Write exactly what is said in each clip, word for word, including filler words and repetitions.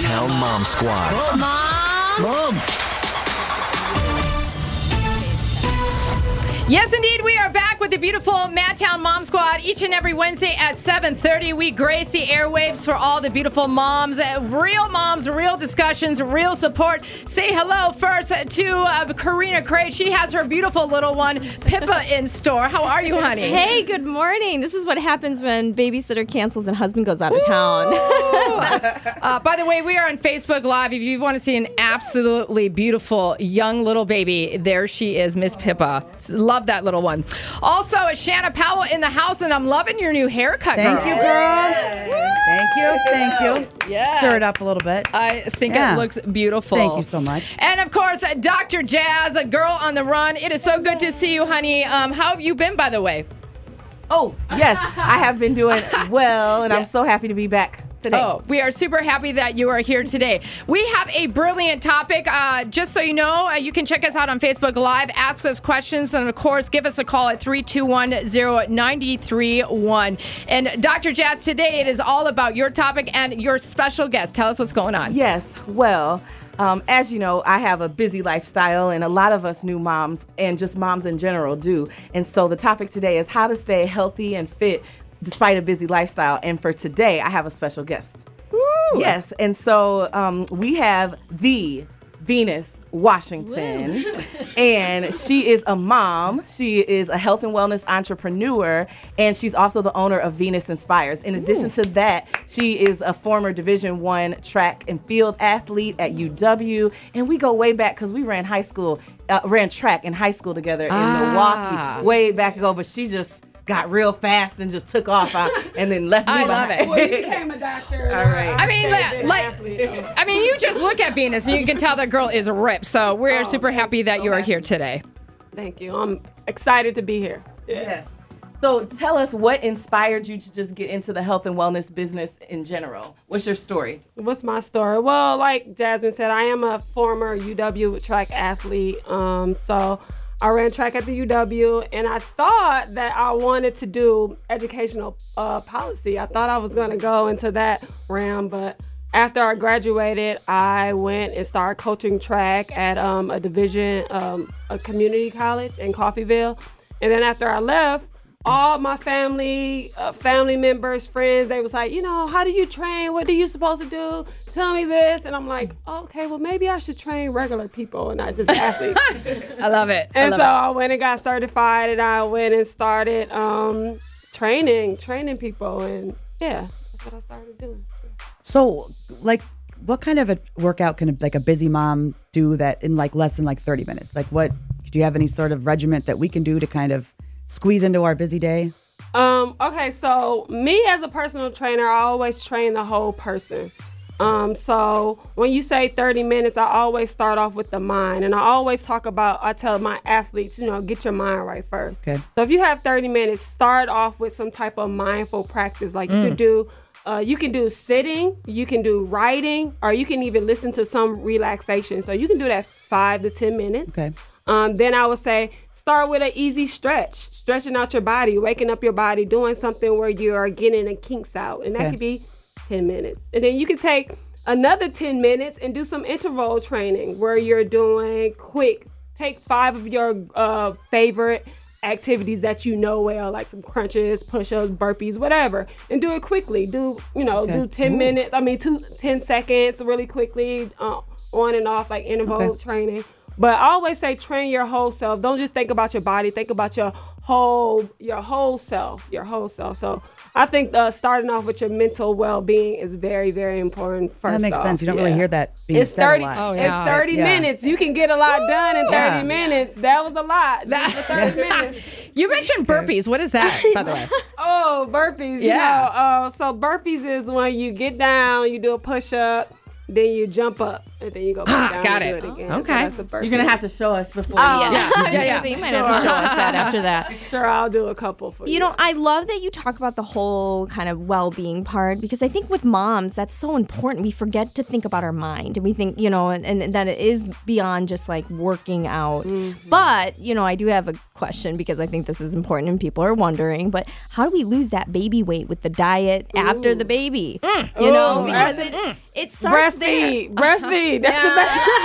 Madtown Mom Squad. Mom! Mom! Yes, indeed, we are back with the beautiful Madtown Mom Squad each and every Wednesday at seven thirty. We grace the airwaves for all the beautiful moms, uh, real moms, real discussions, real support. Say hello first to uh, Karina Craig. She has her beautiful little one, Pippa, in store. How are you, honey? Hey, good morning. This is what happens when babysitter cancels and husband goes out of town. uh, by the way, we are on Facebook Live. If you want to see an absolutely beautiful young little baby, there she is, Miss Pippa. Love that little one. Also, Shanna Powell in the house, and I'm loving your new haircut, Thank girl. you, girl. Thank you. Thank you. Yes. Stir it up a little bit. I think Yeah. it looks beautiful. Thank you so much. And of course, uh, Doctor Jazz, a girl on the run. It is so good to see you, honey. Um, how have you been, by the way? Oh, yes, I have been doing well, and I'm so happy to be back today. Oh, we are super happy that you are here today. We have a brilliant topic. Uh, just so you know, uh, you can check us out on Facebook Live, ask us questions, and of course, give us a call at three two one, zero nine three one. And Doctor Jazz, today it is all about your topic and your special guest. Tell us what's going on. Yes, well, um, as you know, I have a busy lifestyle, and a lot of us new moms, and just moms in general, do. And so the topic today is how to stay healthy and fit despite a busy lifestyle. And for today, I have a special guest. Woo! Yes, and so um, we have the Venus Washington, and she is a mom. She is a health and wellness entrepreneur, and she's also the owner of Venus Inspires. In addition Ooh. to that, she is a former Division One track and field athlete at U W, and we go way back because we ran high school, uh, ran track in high school together in Ah. Milwaukee, way back ago. But she just got real fast and just took off uh, and then left me I behind. love it. Well, you became a doctor. All right. I mean, like, like, I mean, you just look at Venus and you can tell that girl is ripped. So we're Oh, super happy that so you are happy. here today. Thank you. I'm excited to be here. Yes. So tell us what inspired you to just get into the health and wellness business in general. What's your story? What's my story? Well, like Jasmine said, I am a former U W track athlete. Um, so I ran track at the U W, and I thought that I wanted to do educational uh, policy. I thought I was going to go into that realm, but after I graduated, I went and started coaching track at um, a division, um, a community college in Coffeyville. And then after I left, all my family, uh, family members, friends, they was like, you know, how do you train? What are you supposed to do? Tell me this. And I'm like, okay, well, maybe I should train regular people and not just athletes. I love it. I And love so it. I went and got certified, and I went and started um, training, training people. And yeah, that's what I started doing. So, like, what kind of a workout can a, like a busy mom do that in like less than like thirty minutes? Like, what do you have any sort of regiment that we can do to kind of squeeze into our busy day? Um, okay, so me as a personal trainer, I always train the whole person. Um, so when you say thirty minutes, I always start off with the mind. And I always talk about, I tell my athletes, you know, get your mind right first. Okay. So if you have thirty minutes, start off with some type of mindful practice. Like you could do, uh, you can do sitting, you can do writing, or you can even listen to some relaxation. So you can do that five to ten minutes. Okay. Um, then I would say start with an easy stretch, stretching out your body, waking up your body, doing something where you are getting the kinks out. And that Okay. could be ten minutes. And then you can take another ten minutes and do some interval training where you're doing quick, take five of your uh, favorite activities that you know well, like some crunches, push-ups, burpees, whatever, and do it quickly. Do, you know, Okay. do ten Ooh. minutes, I mean, two, ten seconds really quickly, uh, on and off, like interval Okay. training. But I always say train your whole self. Don't just think about your body. Think about your whole, your whole self, your whole self. So I think uh, starting off with your mental well-being is very, very important. First That makes off. sense. You don't Yeah. really hear that being It's said thirty. a lot. Oh, yeah. It's thirty Yeah. minutes. You can get a lot done in thirty Yeah. minutes. That was a lot. Just for thirty minutes. You mentioned burpees. What is that, by the way? Oh, burpees. Yeah. You know, uh, so burpees is when you get down, you do a push-up, then you jump up. and then you go back down Got and it. do it again. Okay. So that's the first You're gonna thing. have to show us before. Oh, you- yeah. I was Yeah, yeah. gonna say, you might have to show us that after that. Sure, I'll do a couple for you. You know, I love that you talk about the whole kind of well-being part because I think with moms, that's so important. We forget to think about our mind, and we think, you know, and, and that it is beyond just like working out. Mm-hmm. But you know, I do have a question because I think this is important, and people are wondering. But how do we lose that baby weight with the diet after the baby? You know, Ooh, because that's- it it starts there. breastfeed, breastfeed. That's the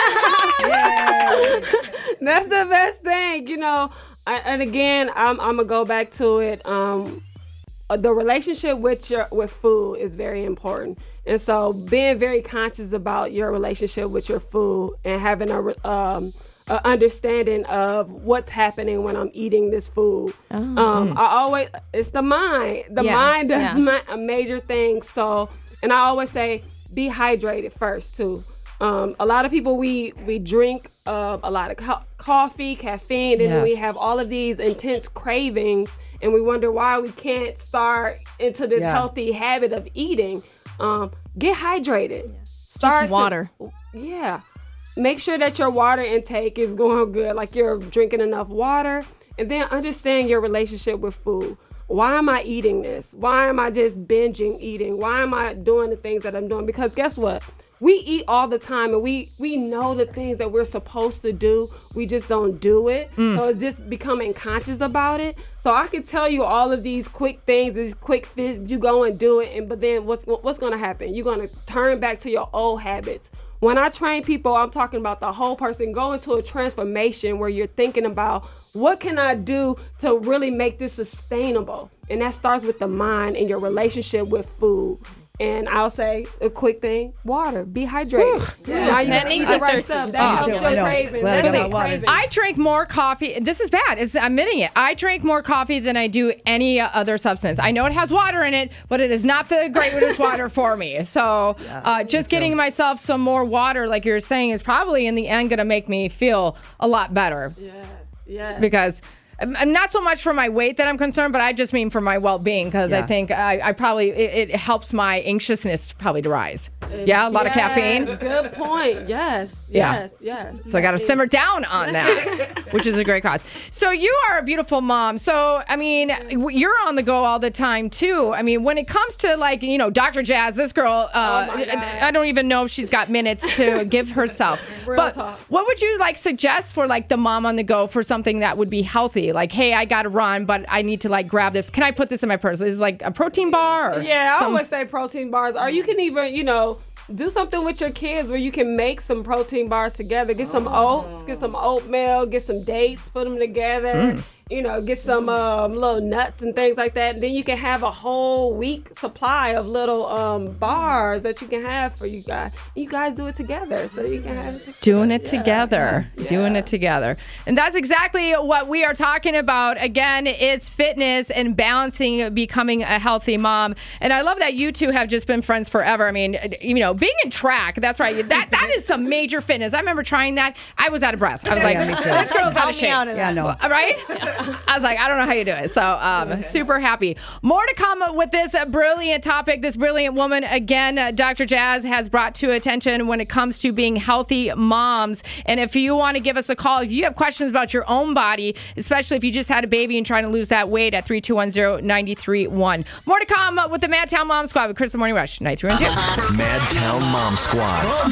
best. That's the best thing, you know. I, and again, I'm, I'm gonna go back to it. Um, uh, the relationship with your with food is very important, and so being very conscious about your relationship with your food and having a re- um, a understanding of what's happening when I'm eating this food. Um, I always it's the mind. The Yeah, mind does yeah. ma- a major thing. So, and I always say, be hydrated first too. Um, a lot of people we we drink uh, a lot of co- coffee, caffeine, and then we Yes. have all of these intense cravings, and we wonder why we can't start into this Yeah. healthy habit of eating. Um, get hydrated. Start Just water. sim- yeah. Make sure that your water intake is going good, like you're drinking enough water, and then understand your relationship with food. Why am I eating this? Why am I just binging eating? Why am I doing the things that I'm doing? Because guess what? We eat all the time, and we we know the things that we're supposed to do. We just don't do it. So it's just becoming conscious about it. So I can tell you all of these quick things, these quick fixes. You go and do it, and but then what's what's going to happen? You're going to turn back to your old habits. When I train people, I'm talking about the whole person. Go into a transformation where you're thinking about what can I do to really make this sustainable, and that starts with the mind and your relationship with food. And I'll say a quick thing: water. Be hydrated. Now you That can makes eat me the right thirsty stuff. just That thinking helps about it. your I know. cravings. Glad I That's got your my water. cravings. I drink more coffee. This is bad. It's, I'm admitting it. I drink more coffee than I do any other substance. I know it has water in it, but it is not the greatest water for me. So uh, just getting myself some more water, like you were saying, is probably in the end going to make me feel a lot better. Yes. Yes. Because um, not so much for my weight that I'm concerned, but I just mean for my well-being, because I Yeah. think I, I probably it, it helps my anxiousness probably to rise. Yeah, a lot of Yes, caffeine. Good point. Yes. Yeah. Yes. Yes. So I got to simmer down on that, which is a great cause. So you are a beautiful mom. So, I mean, w- you're on the go all the time too. I mean, when it comes to like, you know, Doctor Jazz, this girl, uh, Oh my God. I I don't even know if she's got minutes to give herself. Real but talk. what would you like suggest for like the mom on the go for something that would be healthy? Like, hey, I got to run, but I need to like grab this. Can I put this in my purse? Is it like a protein bar? Or Yeah, I some- always say protein bars. Or you can even, you know, do something with your kids where you can make some protein bars together. Get some oats, get some oatmeal, get some dates, put them together. Mm. You know, get some um, little nuts and things like that. And then you can have a whole week supply of little um, bars that you can have for you guys. You guys do it together, so you can have it together. Doing it Yeah. together. Doing Yeah. it together. And that's exactly what we are talking about. Again, it's fitness and balancing becoming a healthy mom. And I love that you two have just been friends forever. I mean, you know, being in track, that's right. That that is some major fitness. I remember trying that. I was out of breath. I was like, Yeah, me too. this girl's out Help of me shape. out of Yeah, that. no. Right? I was like, I don't know how you do it. So, um, super happy. More to come with this uh, brilliant topic. This brilliant woman, again, uh, Doctor Jazz has brought to attention when it comes to being healthy moms. And if you want to give us a call, if you have questions about your own body, especially if you just had a baby and trying to lose that weight, at three two one zero, nine three one. More to come with the Madtown Mom Squad with Chris the Morning Rush, ninety-three one two. Madtown Mom Squad.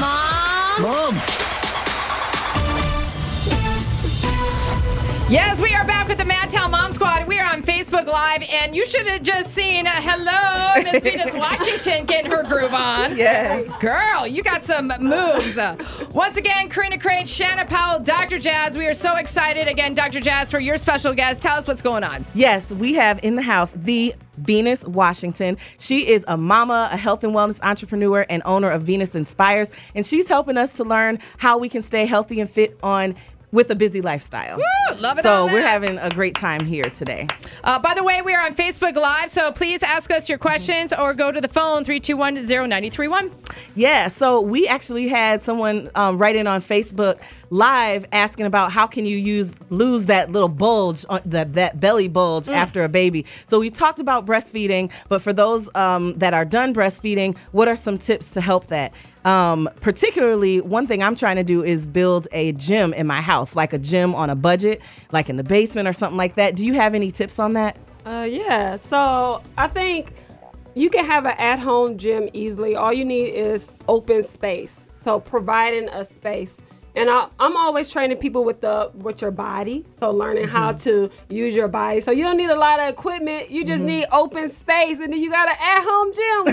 Mom. Yes, we are back with the Madtown Mom Squad. We are on Facebook Live, and you should have just seen uh, hello, Miss Venus Washington getting her groove on. Yes. Girl, you got some moves. Uh, once again, Karina Crane, Shanna Powell, Doctor Jazz. We are so excited again, Doctor Jazz, for your special guest. Tell us what's going on. Yes, we have in the house the Venus Washington. She is a mama, a health and wellness entrepreneur, and owner of Venus Inspires, and she's helping us to learn how we can stay healthy and fit on with a busy lifestyle. Woo, love it So on we're that. having a great time here today. Uh, by the way, we are on Facebook Live, so please ask us your questions or go to the phone, three two one zero, nine three one. Yeah, so we actually had someone um, write in on Facebook Live asking about how can you use lose that little bulge, uh, that, that belly bulge mm. after a baby. So we talked about breastfeeding, but for those um, that are done breastfeeding, what are some tips to help that? Um, particularly, one thing I'm trying to do is build a gym in my house, like a gym on a budget, like in the basement or something like that. Do you have any tips on that? Uh, yeah, so I think you can have an at-home gym easily. All you need is open space. So providing a space. And I, I'm always training people with the with your body, so learning mm-hmm. how to use your body. So you don't need a lot of equipment. You just mm-hmm. need open space, and then you got an at-home gym.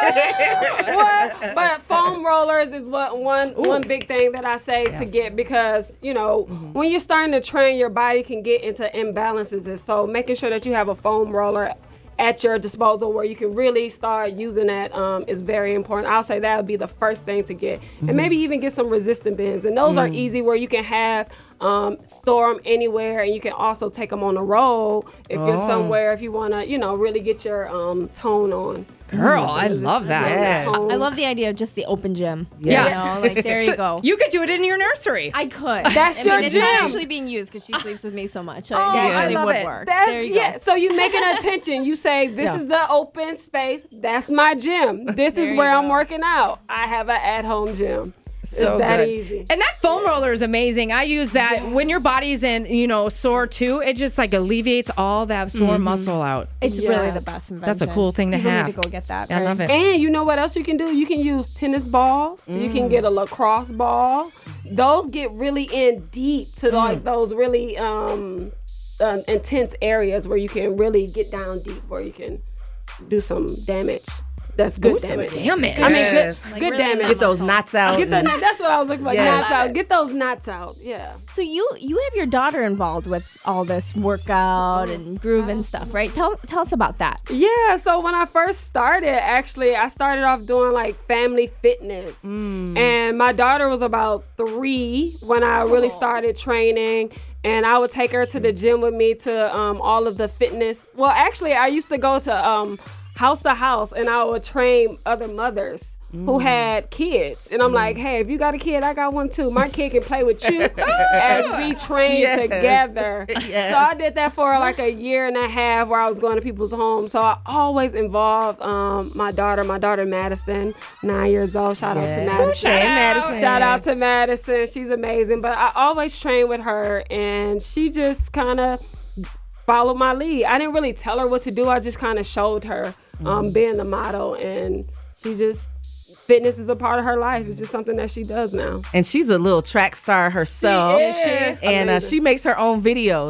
What? What? But foam rollers is what one Ooh. one big thing that I say yes. to get, because you know mm-hmm. when you're starting to train, your body can get into imbalances, and so making sure that you have a foam roller at your disposal where you can really start using that um, is very important. I'll say that would be the first thing to get. Mm-hmm. And maybe even get some resistant bands. And those mm. are easy where you can have, um, store them anywhere, and you can also take them on the road if oh. you're somewhere, if you want to, you know, really get your um, tone on. Girl, I love that. Yes. I love the idea of just the open gym. Yeah. You know, like, there so you go. You could do it in your nursery. I could. That's I your mean, it's gym. not actually being used because she sleeps with me so much. Oh, I, I really love would it. work. That's, there you yeah, go. so you make an attention. You say, this Yeah. is the open space. That's my gym. This There is you where go. I'm working out. I have an at-home gym. So it's that good. easy. And that foam roller is amazing. I use that yeah. when your body's in, you know, sore too. It just like alleviates all that sore mm-hmm. muscle out. It's yeah. really the best invention. That's a cool thing to People have. need to go get that. I love it. And you know what else you can do? You can use tennis balls. Mm. You can get a lacrosse ball. Those get really in deep to mm. like those really um, uh, intense areas where you can really get down deep, where you can do some damage. That's good Ooh, damage. damage. I mean, Yes. good, Like good really damage. Get those knots out. Get the, that's what I was looking for. Yes. Knots out. Get those knots out. Yeah. So you you have your daughter involved with all this workout and groove and stuff, right? Tell tell us about that. Yeah, so when I first started, actually, I started off doing like family fitness. Mm. And my daughter was about three when I really started training. And I would take her to the gym with me to um, all of the fitness. Well, actually, I used to go to um, house to house, and I would train other mothers mm. who had kids. And I'm mm. like, hey, if you got a kid, I got one too. My kid can play with you as we train Yes. together. Yes. So I did that for like a year and a half where I was going to people's homes. So I always involved um, my daughter, my daughter Madison, nine years old. Shout Yes. out to Madison. Hey, Madison. Shout out to Madison. She's amazing. But I always train with her, and she just kind of followed my lead. I didn't really tell her what to do. I just kind of showed her um, mm. being the model, and she just, fitness is a part of her life. It's just something that she does now. And she's a little track star herself. She is. And uh, she makes her own videos,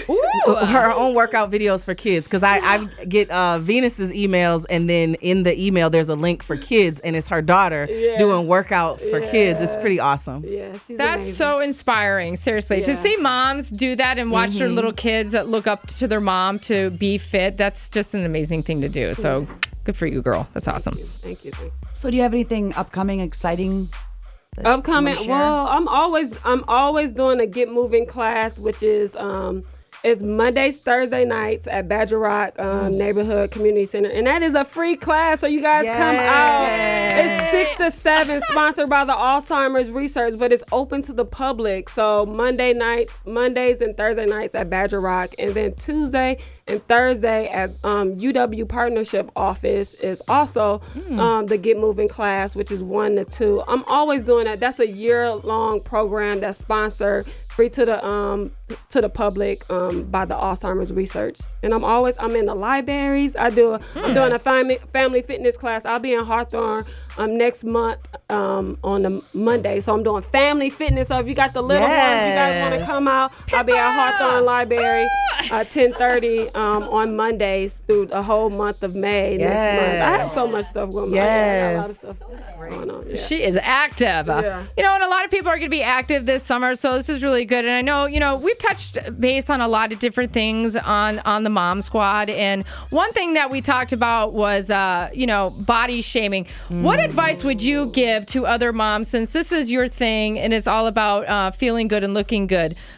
her own workout videos for kids. Because I, I get uh, Venus's emails, and then in the email there's a link for kids, and it's her daughter Yeah. doing workout for Yeah. kids. It's pretty awesome. Yeah, she's That's amazing. so inspiring, seriously. To Yeah. see moms do that and watch their little kids that look up to their mom to be fit, that's just an amazing thing to do. So good for you, girl. That's awesome. Thank you. Thank you. So do you have anything upcoming, exciting? that you Upcoming. wanna share? Well, I'm always I'm always doing a Get Moving class, which is um it's Mondays, Thursday nights at Badger Rock um, Neighborhood Community Center, and that is a free class. So you guys come out. It's six to seven, sponsored by the Alzheimer's Research, but it's open to the public. So Monday nights, Mondays and Thursday nights at Badger Rock, and then Tuesday and Thursday at um, U W Partnership Office is also mm. um, the Get Moving class, which is one to two. I'm always doing that. That's a year-long program that's sponsored, free to the um to the public um by the Alzheimer's Research. And I'm always I'm in the libraries. I do a, mm. I'm doing a family family fitness class. I'll be in Hawthorne um next month um on the Monday. So I'm doing family fitness. So if you got the little Yes. ones, you guys want to come out, I'll be at Hawthorne Library uh ten thirty um on Mondays through the whole month of May Yes. next month. I have so much stuff going on. Yes. I got a lot of stuff going on. Yeah. She is active. Uh, Yeah. You know, and a lot of people are going to be active this summer, so this is really good. And I know, you know, we've touched base on a lot of different things on, on the Mom Squad. And one thing that we talked about was, uh, you know, body shaming. Mm. What advice would you give to other moms, since this is your thing and it's all about uh, feeling good and looking good?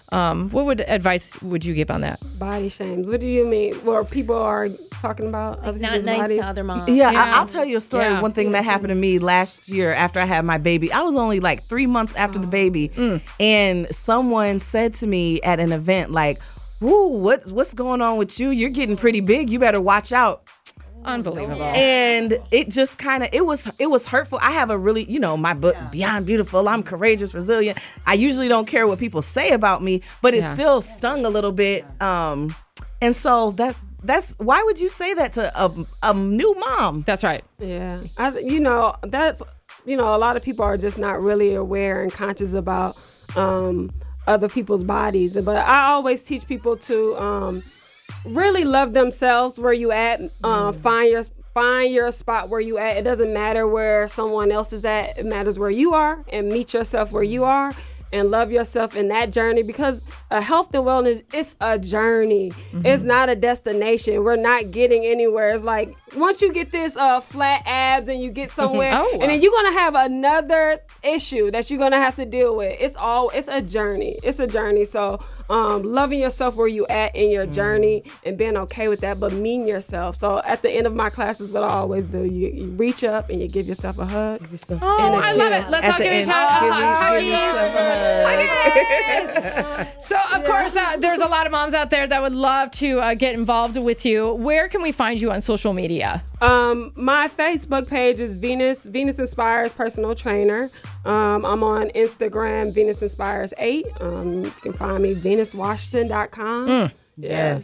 Um, what would advice would you give on that? Body shames. What do you mean? Where people are talking about other Not people's nice bodies? to other moms. Yeah, Yeah. I, I'll tell you a story. Yeah. One thing that happened to me last year after I had my baby. I was only like three months after the baby, and someone said to me at an event, like, "Woo, what what's going on with you? You're getting pretty big. You better watch out." Unbelievable. And it just kind of it was it was hurtful. I have a really, you know, my book Beyond Beautiful. I'm courageous, resilient. I usually don't care what people say about me, but it Yeah. still stung a little bit. Um, and so that's that's why would you say that to a, a new mom? That's right. Yeah, I, th- you know, that's, you know, a lot of people are just not really aware and conscious about um, other people's bodies. But I always teach people to um, really love themselves where you at. Uh, find your find your spot where you at. It doesn't matter where someone else is at. It matters where you are, and meet yourself where you are. And love yourself in that journey, because a health and wellness, it's a journey. It's not a destination. We're not getting anywhere. It's like once you get this uh, flat abs and you get somewhere, Oh, and wow. then you're gonna have another issue that you're gonna have to deal with. It's all it's a journey. It's a journey. So um, loving yourself where you at in your journey and being okay with that, but meeting yourself. So at the end of my classes, what I always do, you, you reach up and you give yourself a hug. Oh, I love it. Let's At all the give each end, other give a me- hug. give yourself a hug. Huggies. So, of course, uh, there's a lot of moms out there that would love to uh, get involved with you. Where can we find you on social media? Um, my Facebook page is Venus Venus Inspires Personal Trainer. Um, I'm on Instagram, Venus Inspires eight. Um, you can find me venus washington dot com. Yes.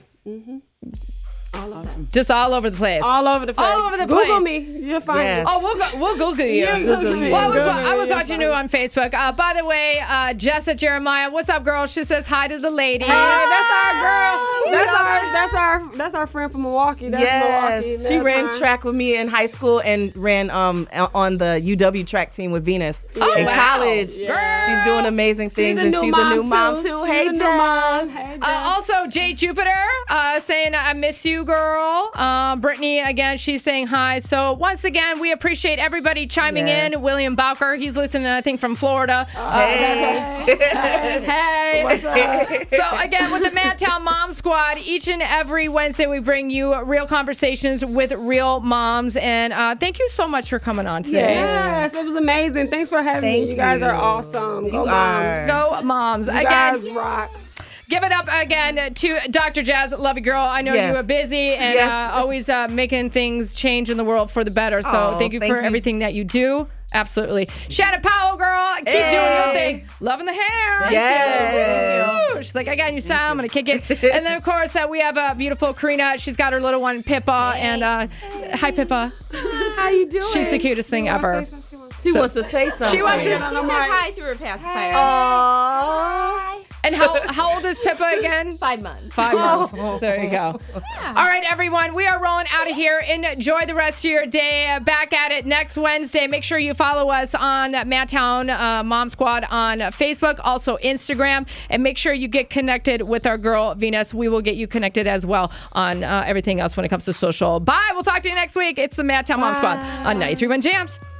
Just all over the place. All over the place. All over the Google place. me. You'll find Yes. me. Oh, we'll go. We'll Google you. Yeah, Google me. Well, I was, Google I was me. watching you on Facebook. Uh, by the way, uh, Jessa Jeremiah, what's up, girl? She says hi to the ladies. Hey, that's our girl. That's our that's our that's our friend from Milwaukee. That's Yes, Milwaukee. she That's ran fine. track with me in high school and ran um on the U W track team with Venus Oh, in wow. college. Girl. She's doing amazing things, She's a and new she's mom a new mom too. too. Hey, She's a Jess. new mom. Hey, Uh, also, Jay Jupiter uh, saying, I miss you, girl. Um, Brittany, again, she's saying hi. So, once again, we appreciate everybody chiming Yes. in. William Bowker, he's listening, I think, from Florida. Uh, Hey. hey. What's up? So, again, with the Madtown Mom Squad, each and every Wednesday, we bring you real conversations with real moms. And uh, thank you so much for coming on today. Yes, it was amazing. Thanks for having Thank me. You guys you. are awesome. Go You moms. are. Go, moms. You Again, guys rock. give it up again to Doctor Jazz, love you, girl. I know Yes. you are busy and Yes. uh, always uh, making things change in the world for the better. So Aw, thank you thank for you. everything that you do. Absolutely. Shannon Powell, girl, keep doing your Hey. thing. Loving the hair. Yes. Woo. She's like, I got a new style. I'm going to kick it. And then, of course, uh, we have uh, beautiful Karina. She's got her little one, Pippa. And uh, hi, Pippa. How you doing? She's the cutest thing ever. She So- wants to say something. She wants to. She says hi through her pacifier. Aww. And how, how old is Pippa again? Five months. Five months. There you go. All right, everyone. We are rolling out of here. Enjoy the rest of your day. Back at it next Wednesday. Make sure you follow us on Madtown uh, Mom Squad on Facebook, also Instagram. And make sure you get connected with our girl, Venus. We will get you connected as well on uh, everything else when it comes to social. Bye. We'll talk to you next week. It's the Madtown Mom Squad on ninety-three point one Jams.